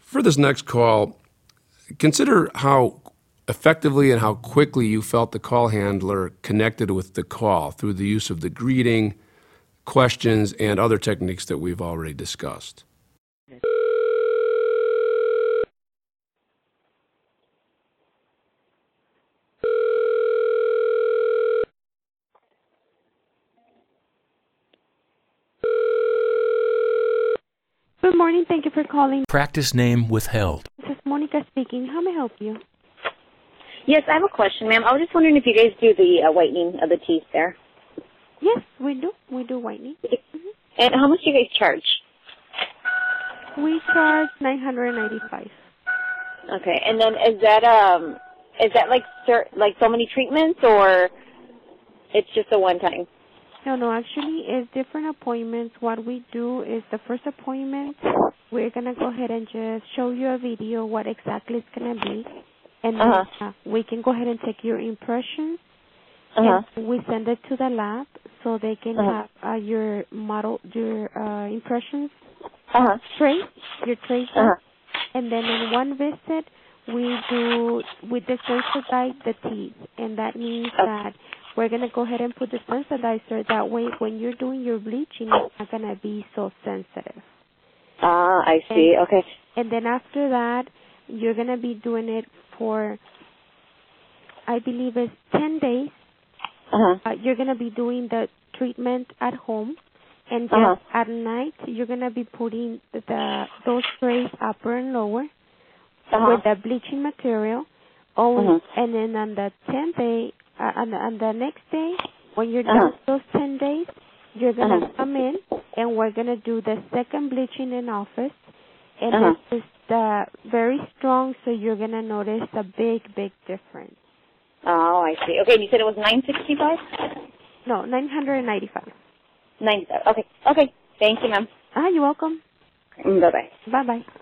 For this next call, consider how effectively and how quickly you felt the call handler connected with the call through the use of the greeting, questions, and other techniques that we've already discussed. Good morning. Thank you for calling. Practice name withheld. This is Monica speaking. How may I help you? Yes, I have a question, ma'am. I was just wondering if you guys do the whitening of the teeth there. Yes, we do. We do whitening. And how much do you guys charge? We charge $995. Okay, and then is that like so many treatments, or it's just a one time? No, actually, it's different appointments. What we do is the first appointment, we're going to go ahead and just show you a video what exactly it's going to be. And then, we can go ahead and take your impressions, and we send it to the lab so they can have your impressions traced, your trace. And then in one visit, we desensitize the teeth, and that means that we're going to go ahead and put the sensitizer. That way, when you're doing your bleaching, it's not going to be so sensitive. I see. Okay. And then after that, you're going to be doing it for, I believe it's 10 days. You're going to be doing the treatment at home. And just at night, you're going to be putting those sprays upper and lower with the bleaching material. Always, and then on the 10th day, on the next day, when you're done those 10 days, you're going to come in, and we're going to do the second bleaching in office. And it's just very strong, so you're going to notice a big, big difference. Oh, I see. Okay, you said it was $965? No, $995. $9. Okay. Thank you, ma'am. You're welcome. Bye-bye. Bye-bye.